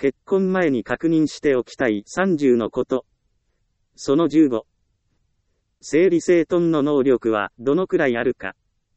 結婚前に確認しておきたい30のこと。その15。整理整頓の能力はどのくらいあるか。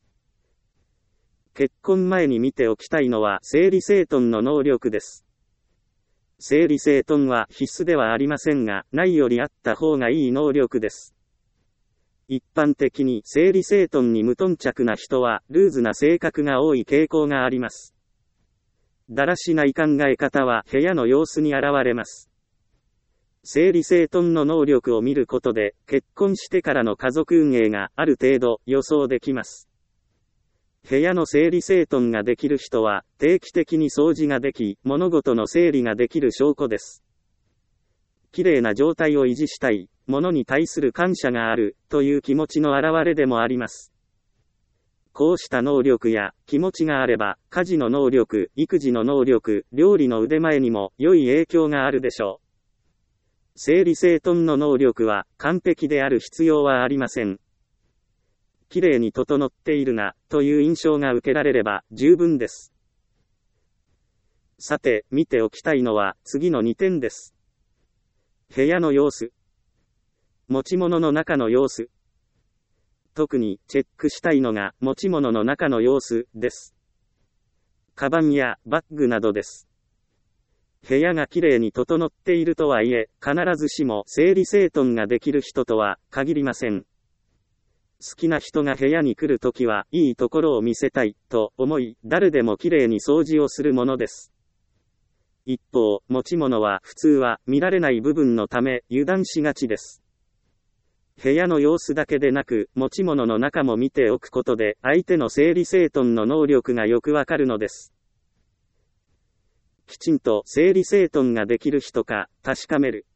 結婚前に見ておきたいのは整理整頓の能力です。整理整頓は必須ではありませんが、ないよりあった方がいい能力です。一般的に整理整頓に無頓着な人はルーズな性格が多い傾向があります。だらしない考え方は部屋の様子に現れます。整理整頓の能力を見ることで、結婚してからの家族運営がある程度予想できます。部屋の整理整頓ができる人は、定期的に掃除ができ、物事の整理ができる証拠です。きれいな状態を維持したい、物に対する感謝がある、という気持ちの表れでもあります。こうした能力や気持ちがあれば、家事の能力、育児の能力、料理の腕前にも良い影響があるでしょう。整理整頓の能力は完璧である必要はありません。きれいに整っているな、という印象が受けられれば十分です。さて、見ておきたいのは次の2点です。部屋の様子。持ち物の中の様子。特にチェックしたいのが持ち物の中の様子です。カバンやバッグなどです。部屋がきれいに整っているとはいえ、必ずしも整理整頓ができる人とは限りません。好きな人が部屋に来るときはいいところを見せたいと思い、誰でもきれいに掃除をするものです。一方、持ち物は普通は見られない部分のため油断しがちです。部屋の様子だけでなく、持ち物の中も見ておくことで、相手の整理整頓の能力がよくわかるのです。きちんと整理整頓ができる人か確かめる。